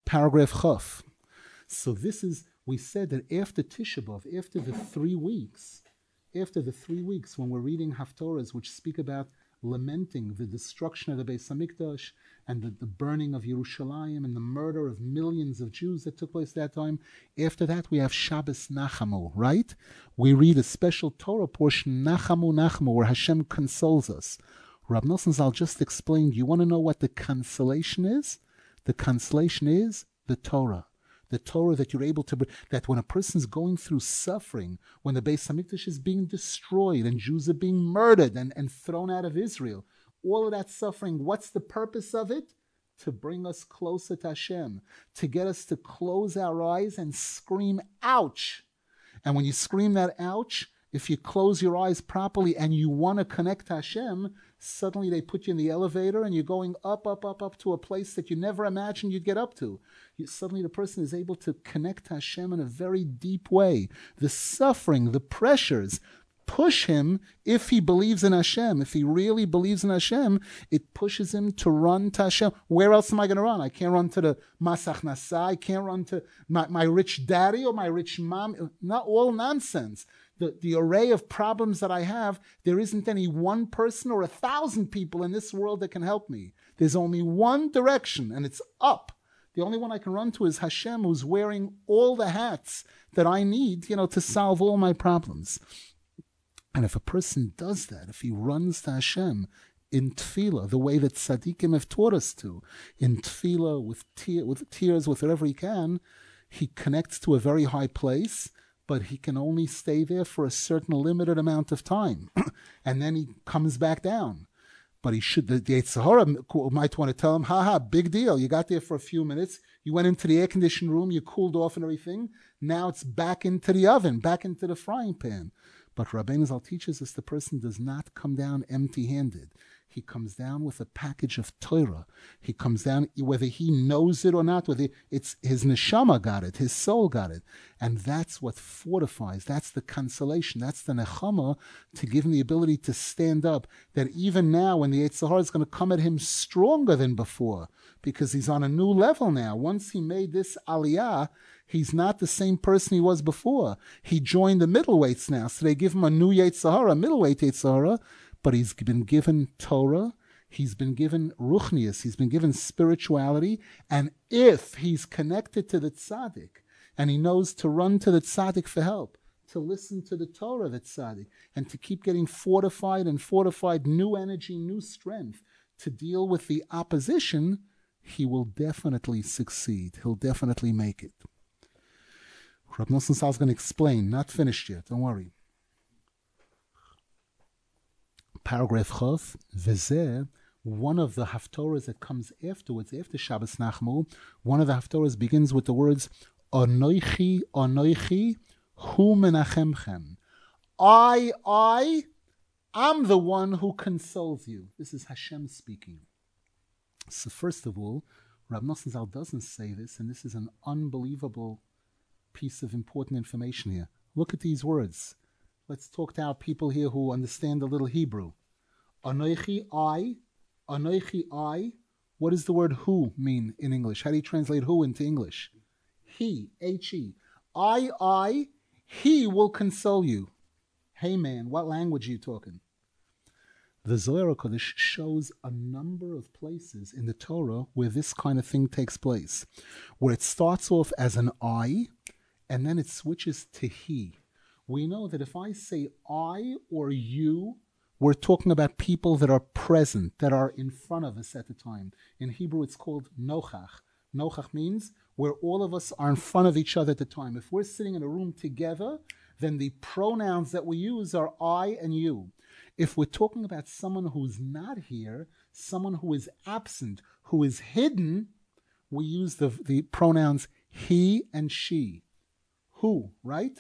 Paragraph Chaf. So this is, we said that after Tisha B'Av, after the 3 weeks, when we're reading Haftorahs which speak about lamenting the destruction of the Beis Hamikdash and the burning of Yerushalayim and the murder of millions of Jews that took place at that time, after that we have Shabbos Nachamu, right? We read a special Torah portion, Nachamu Nachamu, where Hashem consoles us. Rab Nosson Zal just explained, you want to know what the consolation is? The consolation is the Torah. The Torah that you're able to, that when a person's going through suffering, when the Beis Hamikdash is being destroyed and Jews are being murdered and thrown out of Israel, all of that suffering, what's the purpose of it? To bring us closer to Hashem, to get us to close our eyes and scream, ouch. And when you scream that ouch, if you close your eyes properly and you want to connect to Hashem, suddenly they put you in the elevator and you're going up, up, up, up to a place that you never imagined you'd get up to. Suddenly the person is able to connect to Hashem in a very deep way. The suffering, the pressures, push him, if he believes in Hashem, if he really believes in Hashem, it pushes him to run to Hashem. Where else am I going to run? I can't run to the Mas Achnasa. I can't run to my rich daddy or my rich mom. Not all nonsense. The array of problems that I have, there isn't any one person or 1,000 people in this world that can help me. There's only one direction, and it's up. The only one I can run to is Hashem, who's wearing all the hats that I need, to solve all my problems. And if a person does that, if he runs to Hashem in tefillah, the way that tzaddikim have taught us to, in tefillah, with tears, with whatever he can, he connects to a very high place, but he can only stay there for a certain limited amount of time. And then he comes back down. But he should, the Yetzer Hara might want to tell him, big deal. You got there for a few minutes. You went into the air-conditioned room. You cooled off and everything. Now it's back into the oven, back into the frying pan. But Rabbeinu Zal teaches us the person does not come down empty-handed. He comes down with a package of Torah. He comes down, whether he knows it or not, whether it's his neshama got it, his soul got it. And that's what fortifies, that's the consolation, that's the nechama to give him the ability to stand up, that even now when the Yetzer Hara is going to come at him stronger than before, because he's on a new level now. Once he made this aliyah, he's not the same person he was before. He joined the middleweights now, so they give him a new Yetzer Hara, a middleweight Yetzer Hara, but he's been given Torah, he's been given ruchnius, he's been given spirituality, and if he's connected to the tzaddik, and he knows to run to the tzaddik for help, to listen to the Torah of the tzaddik, and to keep getting fortified, new energy, new strength, to deal with the opposition, he will definitely succeed. He'll definitely make it. Rab Nosson Zal is going to explain, not finished yet, don't worry. Paragraph Chaf, Vezeh, one of the Haftorahs that comes afterwards, after Shabbos Nachmu, one of the Haftorahs begins with the words, Anoichi, Anoichi, Hu Menachemchem. I'm the one who consoles you. This is Hashem speaking. So first of all, Rab Nosson Zal doesn't say this, and this is an unbelievable piece of important information here. Look at these words. Let's talk to our people here who understand a little Hebrew. Anoichi, I. Anoichi, I. What does the word who mean in English? How do you translate who into English? He, H-E. I, he will console you. Hey man, what language are you talking? The Zohar HaKadosh shows a number of places in the Torah where this kind of thing takes place, where it starts off as an I, and then it switches to he. We know that if I say I or you, we're talking about people that are present, that are in front of us at the time. In Hebrew, it's called nochach. Nochach means where all of us are in front of each other at the time. If we're sitting in a room together, then the pronouns that we use are I and you. If we're talking about someone who's not here, someone who is absent, who is hidden, we use the pronouns he and she. Who, right?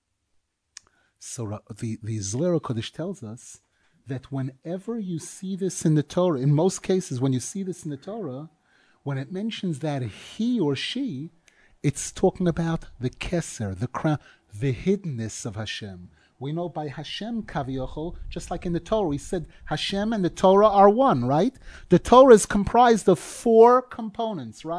So the Zohar HaKadosh tells us that whenever you see this in the Torah, in most cases when you see this in the Torah, when it mentions that he or she, it's talking about the keser, the crown, the hiddenness of Hashem. We know by Hashem Kaviyachol, just like in the Torah, he said Hashem and the Torah are one, right? The Torah is comprised of 4 components, right?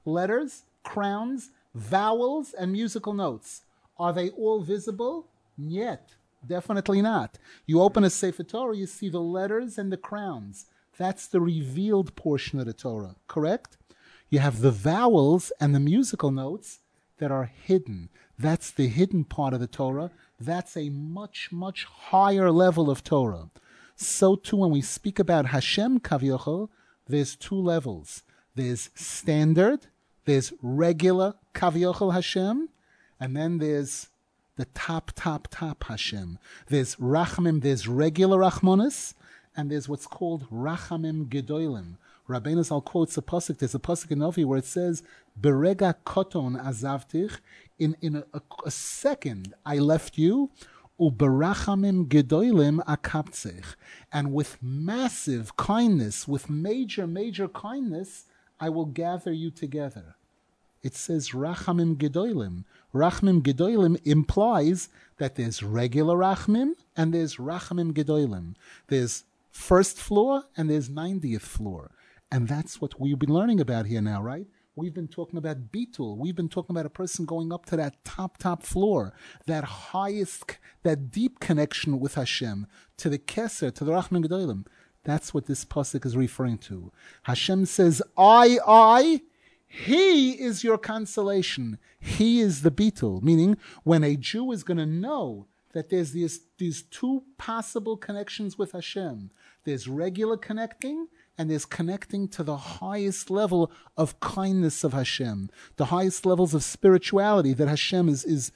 letters, crowns, vowels, and musical notes. Are they all visible? Yet. Definitely not. You open a Sefer Torah, you see the letters and the crowns. That's the revealed portion of the Torah, correct? You have the vowels and the musical notes that are hidden. That's the hidden part of the Torah. That's a much, much higher level of Torah. So too, when we speak about Hashem Kavyochel, there's two levels. There's standard, there's regular Kavyochel Hashem, and then there's the top Hashem. There's Rachamim, there's regular Rachmanis, and there's what's called Rachamim Gedolim. Rabbeinu Zal quotes a pasuk. There's a pasuk in Novi where it says, "Berega koton azavtich." In a second, I left you. Uberachamim gedolim akaptzich. And with massive kindness, with major kindness, I will gather you together. It says Rachamim Gedolim. Rachamim Gedolim implies that there's regular Rachamim and there's Rachamim Gedolim. There's first floor and there's 90th floor. And that's what we've been learning about here now, right? We've been talking about Bitul. We've been talking about a person going up to that top floor, that highest, that deep connection with Hashem, to the Keser, to the Rachamim Gedolim. That's what this pasuk is referring to. Hashem says, I, He is your consolation. He is the Bitul. Meaning, when a Jew is going to know that there's these two possible connections with Hashem. There's regular connecting, and there's connecting to the highest level of kindness of Hashem, the highest levels of spirituality that Hashem is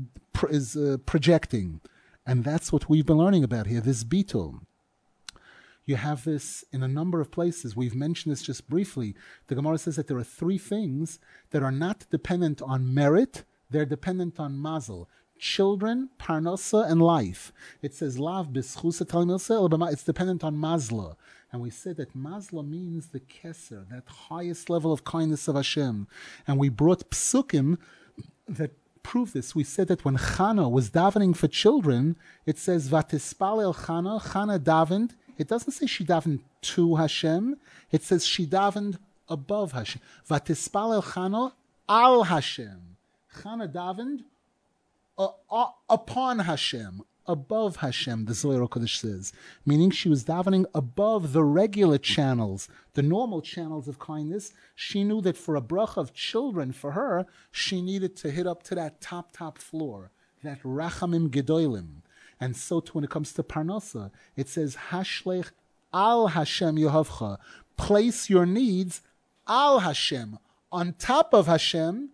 projecting. And that's what we've been learning about here, this Bitul. You have this in a number of places. We've mentioned this just briefly. The Gemara says that there are three things that are not dependent on merit, they're dependent on mazel. Children, parnasa, and life. It says, Lav b'schusa talmilsa, it's dependent on mazla. And we said that mazla means the keser, that highest level of kindness of Hashem. And we brought psukim that prove this. We said that when Chana was davening for children, it says, Vatispalel Chana davened. It doesn't say she davened to Hashem. It says she davened above Hashem. Vatispalel Chana al Hashem. Chana davened upon Hashem, above Hashem, the Zohar HaKadosh says. Meaning she was davening above the regular channels, the normal channels of kindness. She knew that for a bracha of children, for her, she needed to hit up to that top floor, that Rachamim Gedolim. And so too when it comes to Parnasa, it says, Hashlech al Hashem Yehovcha. Place your needs al Hashem, on top of Hashem,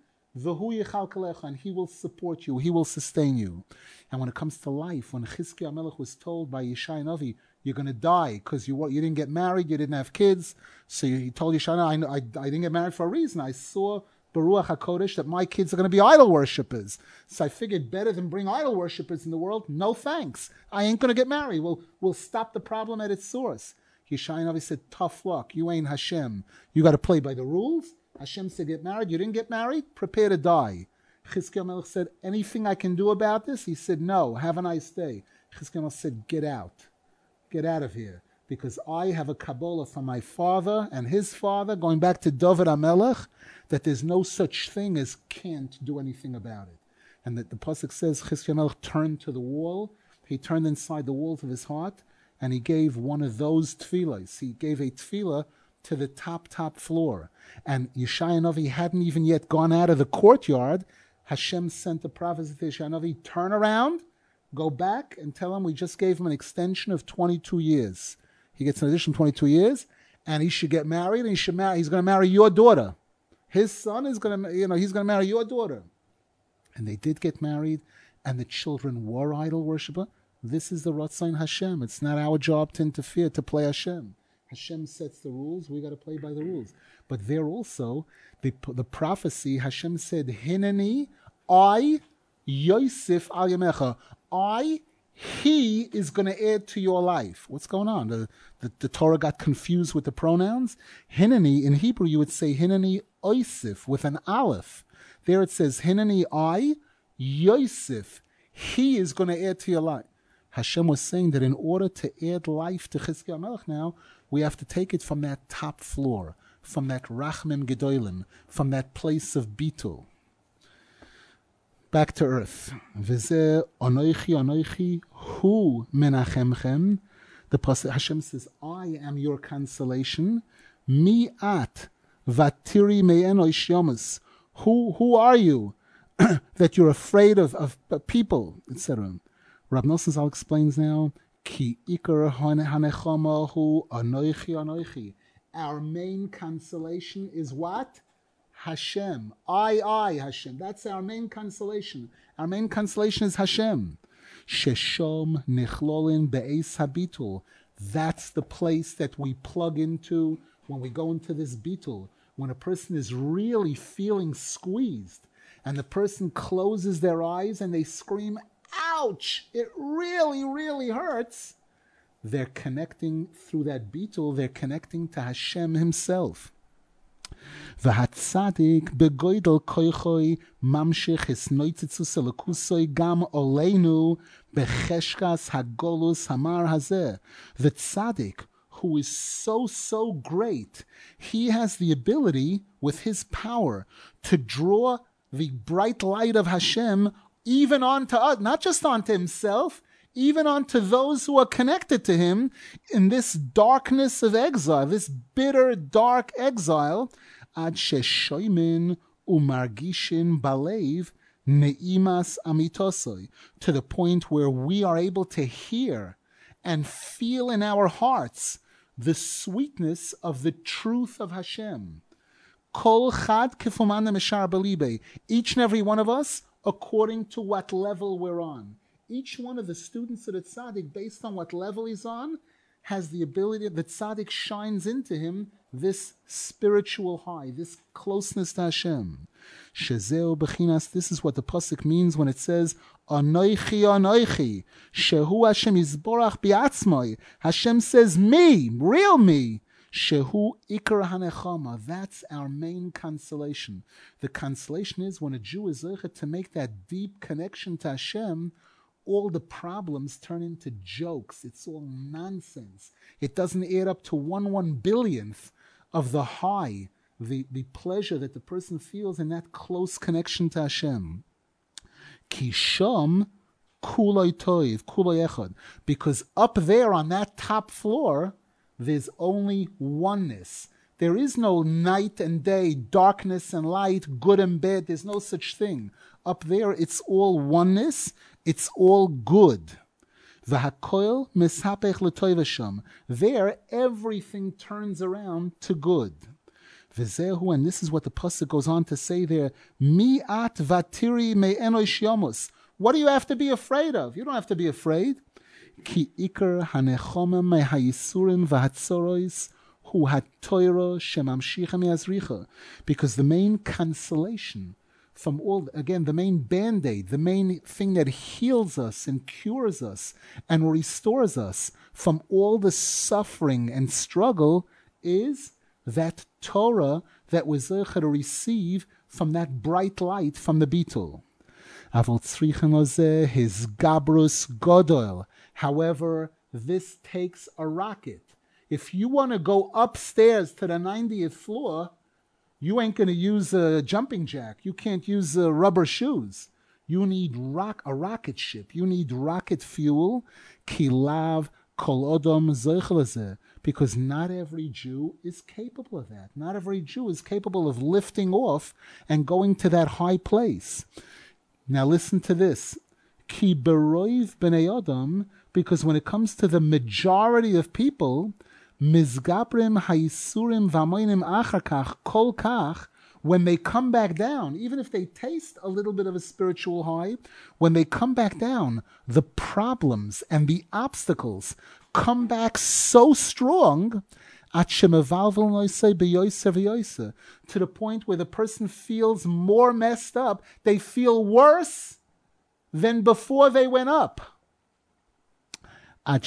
and He will support you, He will sustain you. And when it comes to life, when Chizkiah HaMelech was told by Yeshai Navi, you're going to die because you didn't get married, you didn't have kids, so he told Yeshai, I didn't get married for a reason. I saw Baruch HaKodesh that my kids are going to be idol worshippers. So I figured better than bring idol worshippers in the world, no thanks. I ain't going to get married. We'll stop the problem at its source. Yeshai Navi said, tough luck. You ain't Hashem. You got to play by the rules. Hashem said, get married. You didn't get married? Prepare to die. Chizkiah HaMelech said, anything I can do about this? He said, no. Have a nice day. Chizkiah HaMelech said, get out. Get out of here. Because I have a Kabbalah from my father and his father, going back to David HaMelech, that there's no such thing as can't do anything about it. And that the pasuk says, Chizkiah HaMelech turned to the wall. He turned inside the walls of his heart, and he gave one of those tefillahs. He gave a tefillah to the top floor. And Yeshai Navi hadn't even yet gone out of the courtyard. Hashem sent the prophet to Yeshai Navi, turn around, go back, and tell him we just gave him an extension of 22 years. He gets an additional 22 years, and he should get married, and he's going to marry your daughter. His son is going to, he's going to marry your daughter. And they did get married, and the children were idol worshiper. This is the Ratzain Hashem. It's not our job to interfere, to play Hashem. Hashem sets the rules, we got to play by the rules. But there also, the prophecy, Hashem said, Hineni, I, Yosef al Yamecha, He is going to add to your life. What's going on? The Torah got confused with the pronouns. Hineni, in Hebrew you would say Hineni Oisif with an aleph. There it says Hineni I, Yosef. He is going to add to your life. Hashem was saying that in order to add life to Chizkiah HaMelech now, we have to take it from that top floor, from that Rachmim Gedolim, from that place of Bitul. Back to earth. V'zeh Anoichi Anoichi Hu Menachemchem. The Pasuk Hashem says, I am your consolation. Mi at vatiri me'enoish yomus. Who are you that you're afraid of people, etc. Rab Nosson Zal explains now, Ki ikar hanechama hu anoichi anoichi. Our main consolation is what? Hashem. I, Hashem. That's our main consolation. Our main consolation is Hashem. Sheshom nichlolin be'eis habitul. That's the place that we plug into when we go into this bitul. When a person is really feeling squeezed and the person closes their eyes and they scream, ouch, it really, really hurts. They're connecting through that bitul, they're connecting to Hashem himself. V'hatzadik begoidel koichoi mamshich es noitzitzus elokusoi gam oleinu becheshkas hagolus hamar hazeh. The tzaddik, who is so great, he has the ability, with his power, to draw the bright light of Hashem even onto us, not just onto himself, even onto those who are connected to him in this darkness of exile, this bitter, dark exile. Ad sheshoimin umargishin balev neimas amitosoi, to the point where we are able to hear and feel in our hearts the sweetness of the truth of Hashem. Kol chad kifumane meshar belibe. Each and every one of us, according to what level we're on. Each one of the students of the tzaddik, based on what level he's on, has the ability, the tzaddik shines into him this spiritual high, this closeness to Hashem. Shezeu bechinas, this is what the pasuk means when it says, Anoichi, Anoichi, Shehu Hashem Yizborach bi'atzmoi. Hashem says, me, real me. Shehu Ikar Hanechama. That's our main consolation. The consolation is when a Jew is zeichet to make that deep connection to Hashem, all the problems turn into jokes. It's all nonsense. It doesn't add up to 1/1 billionth of the high, the pleasure that the person feels in that close connection to Hashem. Kisham kuloi toiv, kuloi echad. Because up there on that top floor, there's only oneness. There is no night and day, darkness and light, good and bad. There's no such thing. Up there, it's all oneness. It's all good. V'hakoil misapech l'toivasham. There, everything turns around to good. V'zehu, and this is what the pasuk goes on to say there. Mi'at vatiri me'enosh yomus. What do you have to be afraid of? You don't have to be afraid. Ki ikar hanechomem mehayisurim v'hatzorois hu hatoiro shemamshicha me'azricha. Because the main consolation from all, again, the main band-aid, the main thing that heals us and cures us and restores us from all the suffering and struggle is that Torah that we're zeichet to receive from that bright light from the Bitul. Avol tzrichen ozeh his gabrus godol. However, this takes a rocket. If you want to go upstairs to the 90th floor, you ain't going to use a jumping jack. You can't use rubber shoes. You need a rocket ship. You need rocket fuel. Kilav kol odom zeichel, because not every Jew is capable of that. Not every Jew is capable of lifting off and going to that high place. Now listen to this. Ki beroiv b'nei odom, because when it comes to the majority of people, Mizgabrim haisurim vamoinim achakach kol kach, when they come back down, even if they taste a little bit of a spiritual high, when they come back down, the problems and the obstacles come back so strong to the point where the person feels more messed up. They feel worse than before they went up. To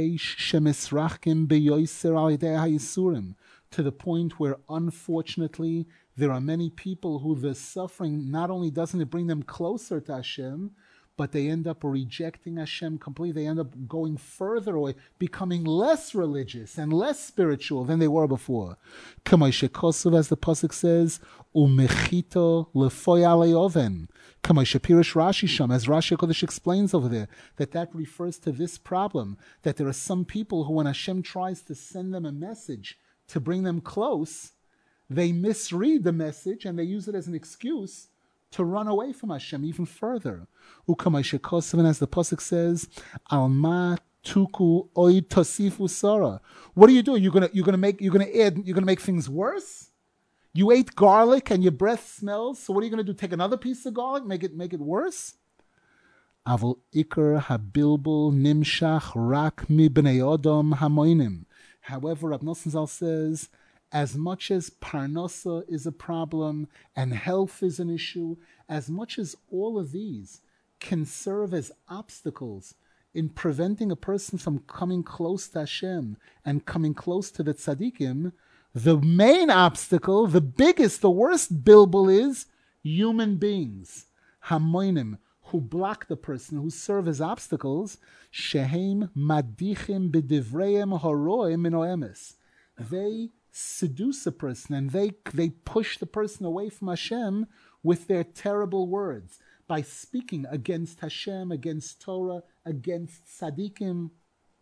the point where, unfortunately, there are many people who the suffering, not only doesn't it bring them closer to Hashem, but they end up rejecting Hashem completely. They end up going further away, becoming less religious and less spiritual than they were before. K'moshe Kosuv, as the pasuk says, Umechito lefoy alei oven. K'moshe Pirish Rashi Sham, as Rashi Kodesh explains over there, that refers to this problem, that there are some people who, when Hashem tries to send them a message to bring them close, they misread the message and they use it as an excuse to run away from Hashem even further. U'k'moshe Kosuv, and as the pasuk says, Alma tuku oy tosifu sara. What are you doing? You're gonna make things worse? You ate garlic and your breath smells, so what are you going to do? Take another piece of garlic, make it worse? Avol ikar habilbul nimshach rak mi bnei odom hamoinim. However, Rab Nosson Zal says, as much as parnasa is a problem and health is an issue, as much as all of these can serve as obstacles in preventing a person from coming close to Hashem and coming close to the tzaddikim, the main obstacle, the biggest, the worst bilbul is human beings, hamoinim, who block the person, who serve as obstacles, shehem madichim b'divreim horoim min oemes. They seduce a person and they push the person away from Hashem with their terrible words by speaking against Hashem, against Torah, against tzaddikim.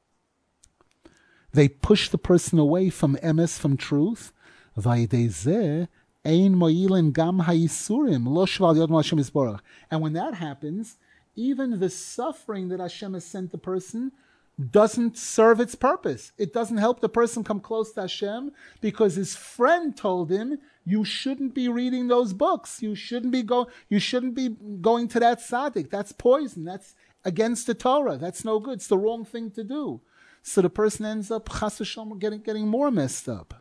They push the person away from emes, from truth. And when that happens, even the suffering that Hashem has sent the person doesn't serve its purpose. It doesn't help the person come close to Hashem because his friend told him, you shouldn't be reading those books. You shouldn't be going to that tzaddik. That's poison. That's against the Torah. That's no good. It's the wrong thing to do. So the person ends up chas v'shalom getting more messed up.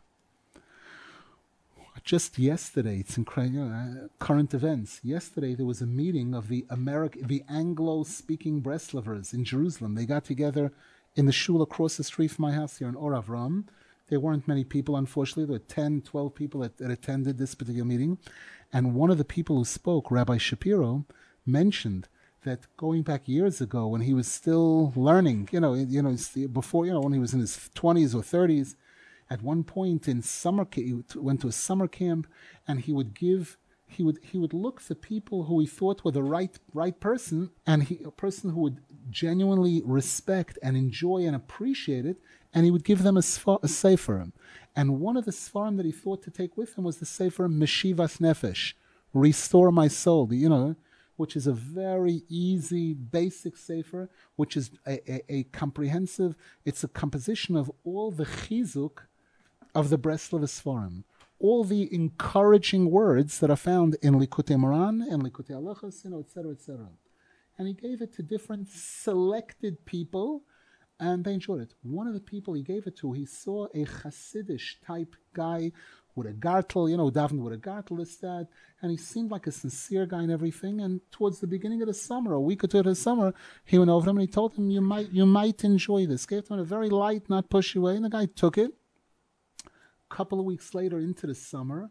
Just yesterday, it's incredible. Current events. Yesterday there was a meeting of the Anglo-speaking Breslovers in Jerusalem. They got together in the shul across the street from my house here in Or Avram. There weren't many people, unfortunately. There were 10, 12 people that attended this particular meeting. And one of the people who spoke, Rabbi Shapiro, mentioned that going back years ago when he was still learning, before, when he was in his 20s or 30s, at one point in summer, he went to a summer camp, and he would look for people who he thought were the right person, and a person who would genuinely respect and enjoy and appreciate it, and he would give them a sefer. And one of the sefarim that he thought to take with him was the sefer Meshivas Nefesh, Restore My Soul, which is a very easy, basic sefer, which is a comprehensive, it's a composition of all the chizuk of the Breslov Sfarim, all the encouraging words that are found in Likutei Moran and Likutei Halachos, etc., etc. And he gave it to different selected people, and they enjoyed it. One of the people he gave it to, he saw a Hasidish type guy with a gartel, davened with a gartel, and he seemed like a sincere guy and everything. And towards the beginning of the summer, a week or two of the summer, he went over to him and he told him, you might enjoy this. Gave him a very light, not pushy way, and the guy took it. A couple of weeks later into the summer,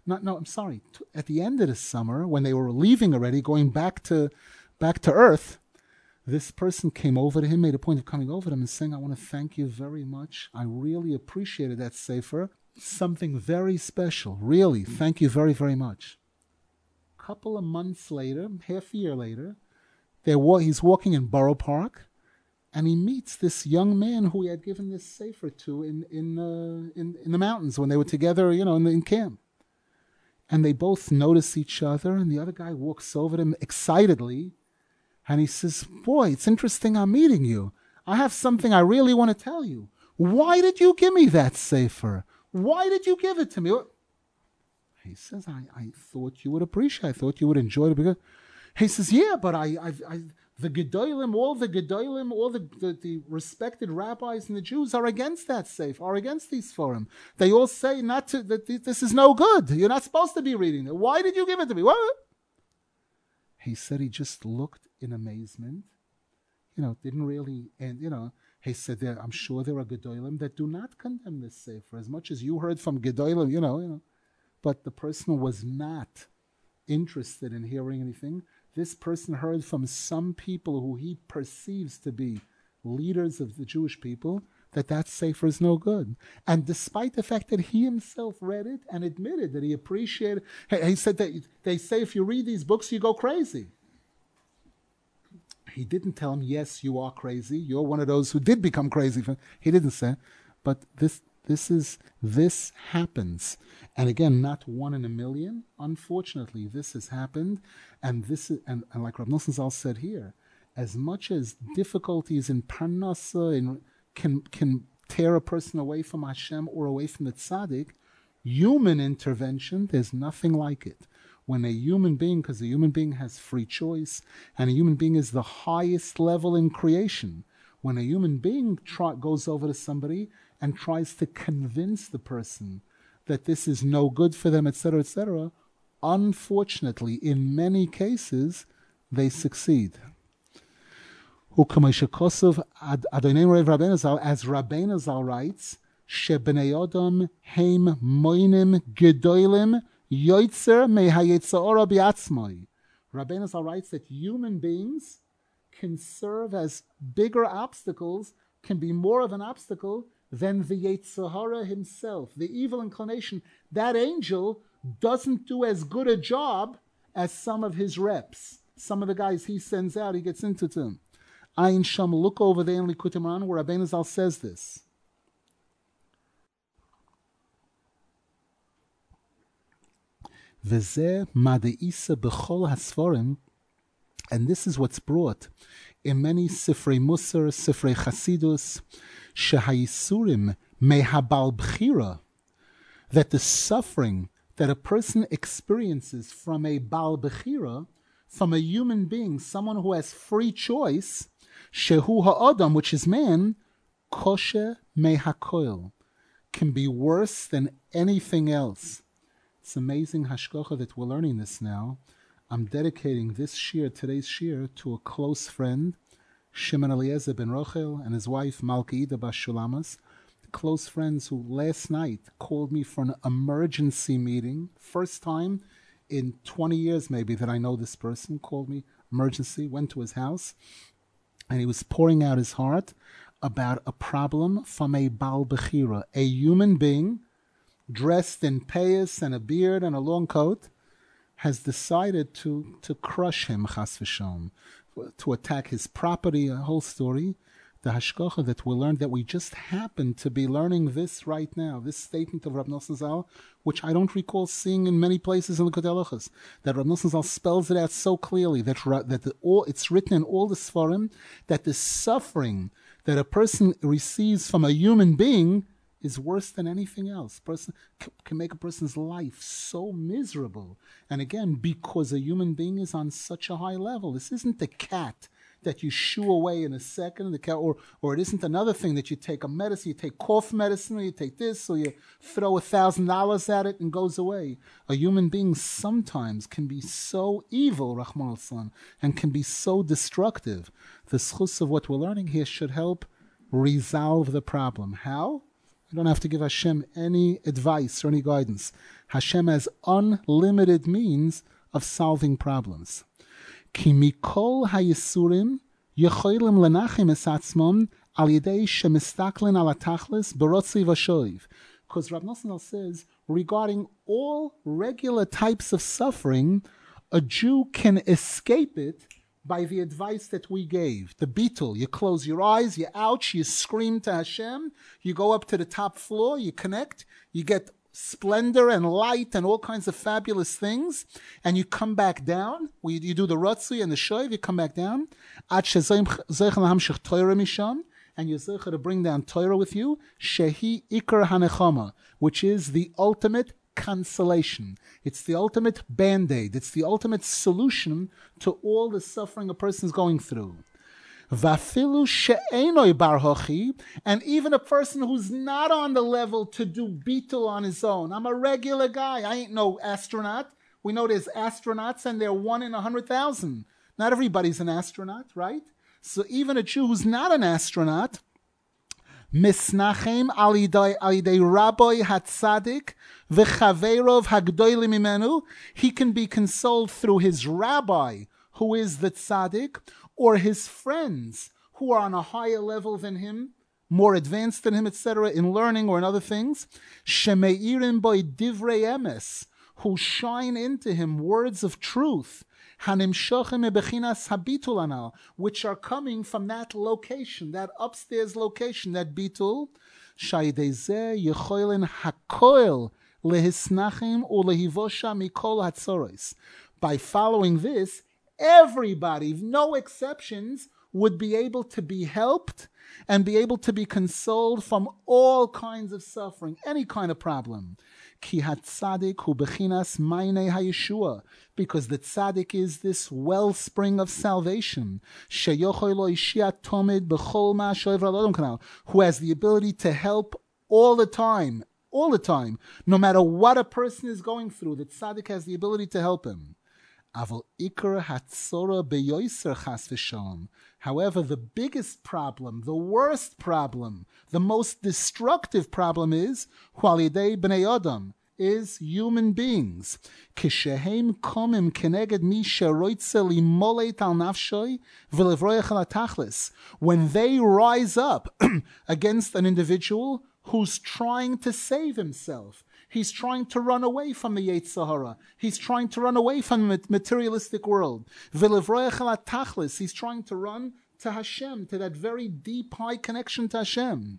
at the end of the summer, when they were leaving already, going back to Earth, this person came over to him, made a point of coming over to him and saying, I want to thank you very much. I really appreciated that sefer. Something very special. Really, thank you very, very much. A couple of months later, half a year later, he's walking in Borough Park, and he meets this young man who he had given this sefer to in the mountains when they were together, in camp. And they both notice each other, and the other guy walks over to him excitedly, and he says, boy, it's interesting I'm meeting you. I have something I really want to tell you. Why did you give me that sefer? Why did you give it to me? He says, I thought you would appreciate it. I thought you would enjoy it. Because he says, yeah, but the Gedolim, all the respected rabbis and the Jews are against that sefer, are against these forum. They all say that this is no good. You're not supposed to be reading it. Why did you give it to me? What? He said he just looked in amazement, didn't really, and, he said, I'm sure there are Gedolim that do not condemn this sefer, as much as you heard from Gedolim, but the person was not interested in hearing anything. this person heard from some people who he perceives to be leaders of the Jewish people, that sefer is no good. And despite the fact that he himself read it and admitted that he appreciated, he said that they say if you read these books, you go crazy. He didn't tell him, yes, you are crazy. You're one of those who did become crazy. He didn't say, but this happens. And again, not one in a million. Unfortunately, this has happened. And like Rav Nosson Zal said here, as much as difficulties in parnasa can tear a person away from Hashem or away from the tzaddik, human intervention, there's nothing like it. When a human being, because a human being has free choice, and a human being is the highest level in creation, when a human being goes over to somebody and tries to convince the person that this is no good for them, etc., unfortunately, in many cases, they succeed. As Rabbeinu Zal writes, Shebnei Adam heim moinim gedolim yoitzer mehayetzora biatzmoi. Rabbeinu Zal writes that human beings can serve as bigger obstacles, can be more of an obstacle than the Yetzer Hara himself, the evil inclination. That angel doesn't do as good a job as some of his reps, some of the guys he sends out, he gets into them. Ayin Sham, look over there in Likutei Moharan where Rabbeinu Zal says this. V'zeh madeisa b'chol hasforim, and this is what's brought in many Sifrei Musar, Sifrei Chasidus, Shehayisurim mehabal b'chira, that the suffering that a person experiences from a bal b'chira, from a human being, someone who has free choice, shehu ha'adam, which is man, kosher mehakoil, can be worse than anything else. It's amazing hashgacha that we're learning this now. I'm dedicating this shir, today's shir, to a close friend, Shimon Eliezer ben Rochel, and his wife Malka Ida Bas Shulamas, close friends who last night called me for an emergency meeting. First time in 20 years maybe that I know this person, called me emergency, went to his house, and he was pouring out his heart about a problem from a Baal Bechira, a human being dressed in payas and a beard and a long coat, has decided to crush him, chas v'shalom, to attack his property, a whole story. The hashgacha that we learned, that we just happen to be learning this right now, this statement of Rav Nosson Zal, which I don't recall seeing in many places in the Likutei Halachos, that Rav Nosson Zal spells it out so clearly, it's written in all the Sfarim, that the suffering that a person receives from a human being is worse than anything else. Person can make a person's life so miserable. And again, because a human being is on such a high level. This isn't the cat that you shoo away in a second, the cat, or it isn't another thing that you take a medicine, you take cough medicine, or you take this, or you throw $1,000 at it and goes away. A human being sometimes can be so evil, Rahman al-San, and can be so destructive. The schus of what we're learning here should help resolve the problem. How? You don't have to give Hashem any advice or any guidance. Hashem has unlimited means of solving problems. Ki mikol hayisurim yecholim lenachim es atzmon al yedei shemistaklin al atachlis berotzi v'shoiv. Because Rav Nosson says, regarding all regular types of suffering, a Jew can escape it by the advice that we gave. The beetle, you close your eyes, you ouch, you scream to Hashem, you go up to the top floor, you connect, you get splendor and light and all kinds of fabulous things, and you come back down, you do the Ratzui and the Shoiv, you come back down, and you're zeicha to bring down Torah with you, shehi ikar hanechama, which is the ultimate consolation. It's the ultimate band-aid. It's the ultimate solution to all the suffering a person's going through. Vafilu she'enoi bar hochi, and even a person who's not on the level to do beetle on his own. I'm a regular guy. I ain't no astronaut. We know there's astronauts and they're 1 in 100,000. Not everybody's an astronaut, right? So even a Jew who's not an astronaut, misnachem alidei rabbi hatzadik v'chaveirov hagdolim imenu, he can be consoled through his rabbi, who is the tzaddik, or his friends who are on a higher level than him, more advanced than him, etc., in learning or in other things, shemeirim boy divrei emes, who shine into him words of truth, hanimshochem bechinas habitul anal, which are coming from that location, that upstairs location, that bitul, shaydezeh yechoilin hakoil lehisnachim ulehivosha mikol hatzoros. By following this, everybody, no exceptions, would be able to be helped and be able to be consoled from all kinds of suffering, any kind of problem. Ki hatzadik hu bechinas maynei hayeshua, because the tzaddik is this wellspring of salvation. Sheyochoi lo ishia tomid b'chol ma shoevra lodom kanal, who has the ability to help all the time, no matter what a person is going through. The tzaddik has the ability to help him. Aval ikar hatzora beyoyser chas v'shalom. However, the biggest problem, the worst problem, the most destructive problem is Hualidei bnei Adam, is human beings. Kishehem komim keneged mi sheroitze limolet al nafshoi v'levroyach al tachlis. When they rise up against an individual who's trying to save himself, he's trying to run away from the Yetzer Hara. He's trying to run away from the materialistic world. He's trying to run to Hashem, to that very deep, high connection to Hashem.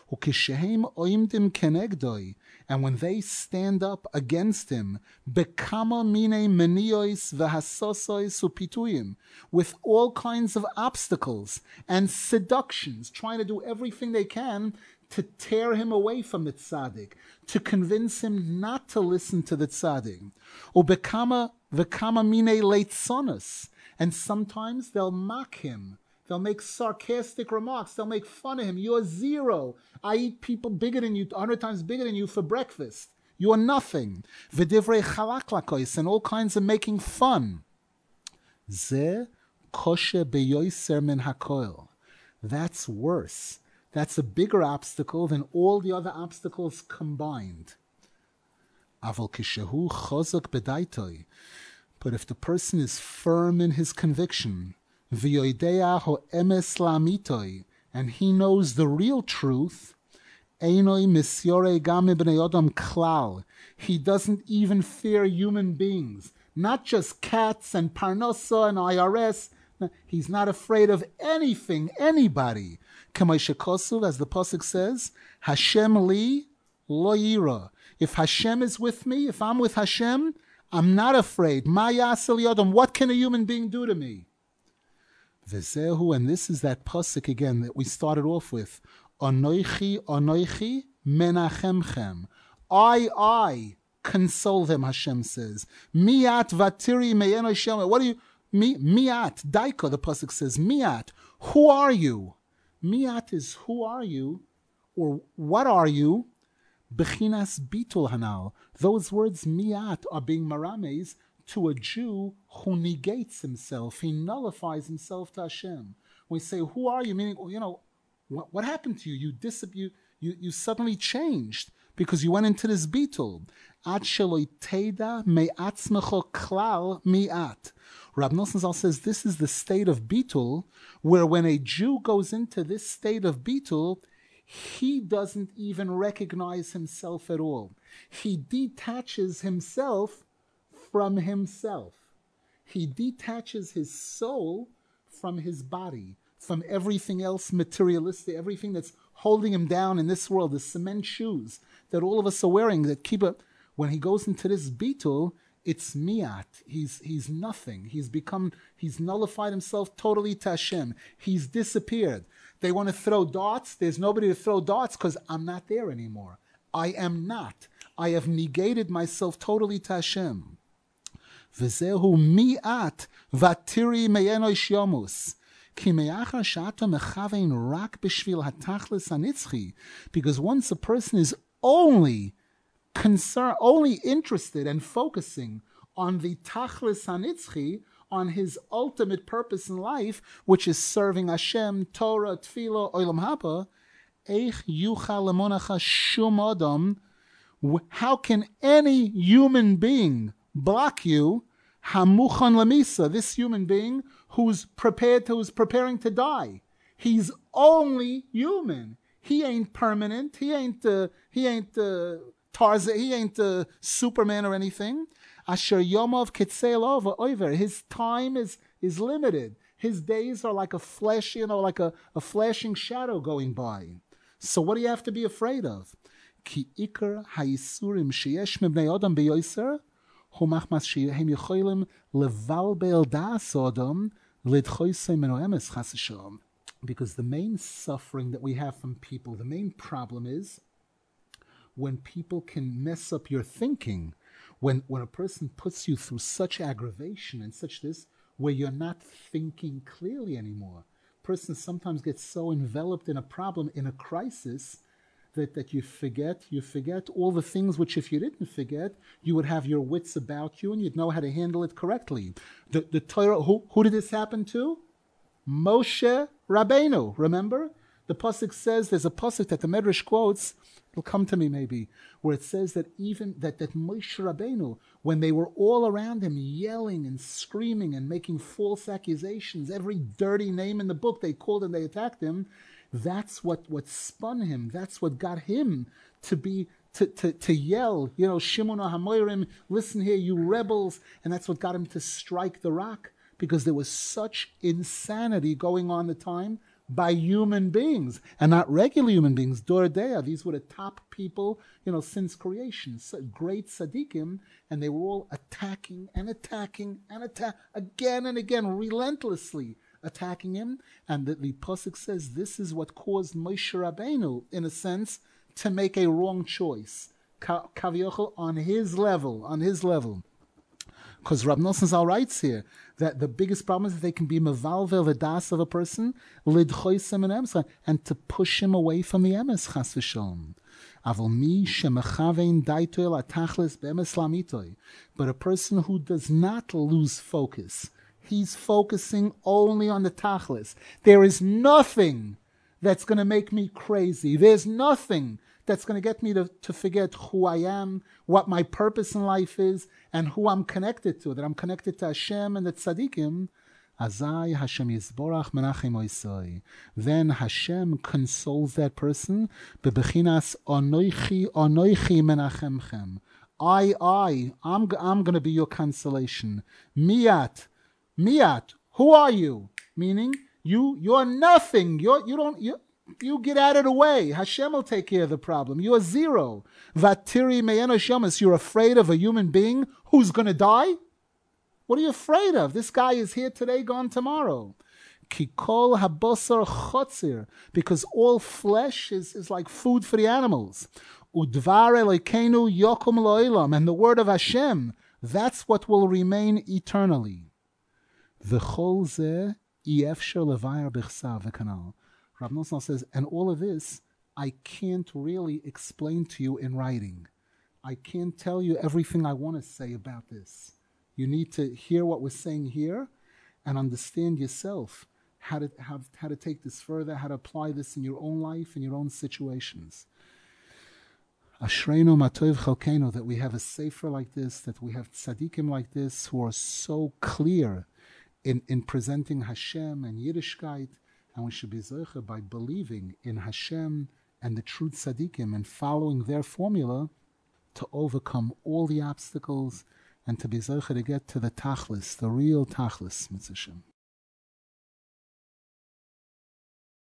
And when they stand up against him, with all kinds of obstacles and seductions, trying to do everything they can to tear him away from the tzaddik, to convince him not to listen to the tzaddik. And sometimes they'll mock him. They'll make sarcastic remarks. They'll make fun of him. You're zero. I eat people bigger than you, 100 times bigger than you for breakfast. You're nothing. V'divrei chalaklakois, and all kinds of making fun. Ze koshe beyoyser min hakoil. That's worse. That's a bigger obstacle than all the other obstacles combined. Aval kishehu chozak bedaitoi. But if the person is firm in his conviction, v'yoidea ho emes lamitoi, and he knows the real truth, einoi misyore gam ibnei odom klal. He doesn't even fear human beings, not just cats and parnosa and IRS. He's not afraid of anything, anybody. K'may as the pasuk says, Hashem li lo yira. If Hashem is with me, if I'm with Hashem, I'm not afraid. Ma yasel yodom. What can a human being do to me? V'zehu, and this is that pasuk again that we started off with. Anoichi, anoichi, menachemchem. I console them, Hashem says. Miat vatiri meyeno shem. What do you... Miat, daiko, the pasuk says. Miat, who are you? Miat is who are you, or what are you? Bechinas bitul hanal. Those words miat are being marames to a Jew who negates himself. He nullifies himself to Hashem. When we say, who are you? Meaning, what happened to you? You suddenly changed because you went into this bitul. Ad sheloi teda me'atzmecho klal miat. Rab Nosson Zal says this is the state of bitul, where when a Jew goes into this state of bitul, he doesn't even recognize himself at all. He detaches himself from himself. He detaches his soul from his body, from everything else materialistic, everything that's holding him down in this world, the cement shoes that all of us are wearing that keep up. When he goes into this bitul, it's miat. He's nothing. He's nullified himself totally to Hashem. He's disappeared. They want to throw darts. There's nobody to throw darts because I'm not there anymore. I am not. I have negated myself totally to Hashem. V'zehu miat vatiri meyeno ishyomus. Because once a person is only interested and focusing on the tachlis hanitzchi, on his ultimate purpose in life, which is serving Hashem, Torah, Tefillah, Olam Haba, eich yuchal lemonacha shum adam. How can any human being block you? Hamuchan lamisa, this human being who's preparing to die. He's only human. He ain't permanent. He ain't Tarzan. He ain't Superman or anything. Asher yomov kitzel over. His time is limited. His days are like a flash, like a flashing shadow going by. So what do you have to be afraid of? Ki ikar hayisurim sheyesh mibnei adam beyoser hu machmas shehem yecholim levalbel das adam lidchoisei meno emes chas v'shalom. Because the main suffering that we have from people, the main problem is when people can mess up your thinking, when a person puts you through such aggravation and such this, where you're not thinking clearly anymore. Person sometimes gets so enveloped in a problem, in a crisis, that you forget all the things which if you didn't forget, you would have your wits about you and you'd know how to handle it correctly. The Torah, who did this happen to? Moshe Rabbeinu, remember? The pasuk says, there's a pasuk that the Medrash quotes, it'll come to me maybe, where it says that even that Moshe Rabbeinu, when they were all around him yelling and screaming and making false accusations, every dirty name in the book they called and they attacked him, that's what spun him. That's what got him to yell, Shimon HaMoirim, listen here, you rebels, and that's what got him to strike the rock, because there was such insanity going on at the time by human beings, and not regular human beings. Doradea, these were the top people, since creation, great tzaddikim, and they were all attacking again and again, relentlessly attacking him. And the pasuk says this is what caused Moshe Rabbeinu, in a sense, to make a wrong choice, Kaviochel, on his level. Because Rab Nosson Zal writes here that the biggest problem is that they can be mevalvel the das of a person, lidchoisem and emsa, and to push him away from the emes chas v'shalom. Avol mi shemechavein daitoel atachlis be'emes lamitoi. But a person who does not lose focus, he's focusing only on the tachlis. There is nothing that's going to make me crazy. There's nothing that's going to get me to forget who I am, what my purpose in life is, and who I'm connected to, that I'm connected to Hashem and the tzaddikim. Azai Hashem Yisborach Menachem Oisoi. Then Hashem consoles that person. Bebechinas Onoichi Menachemchem. I'm going to be your consolation. Miat, who are you? Meaning, you're nothing. You get out of the way. Hashem will take care of the problem. You're zero. Vatiri me'enosh yomis. You're afraid of a human being who's going to die? What are you afraid of? This guy is here today, gone tomorrow. Kikol habosar chotzir. Because all flesh is like food for the animals. Udvar Elokeinu yokum lo'ilam. And the word of Hashem, that's what will remain eternally. V'chol zeh iefsher levayar b'chsav v'kanal. Rav Nosson says, and all of this, I can't really explain to you in writing. I can't tell you everything I want to say about this. You need to hear what we're saying here and understand yourself how to take this further, how to apply this in your own life, in your own situations. Ashreinu matov chalkeinu, that we have a sefer like this, that we have tzaddikim like this who are so clear in presenting Hashem and Yiddishkeit. And we should be zeicher by believing in Hashem and the true tzaddikim and following their formula to overcome all the obstacles and to be zeicher to get to the tachlis, the real tachlis, mitzvah Hashem.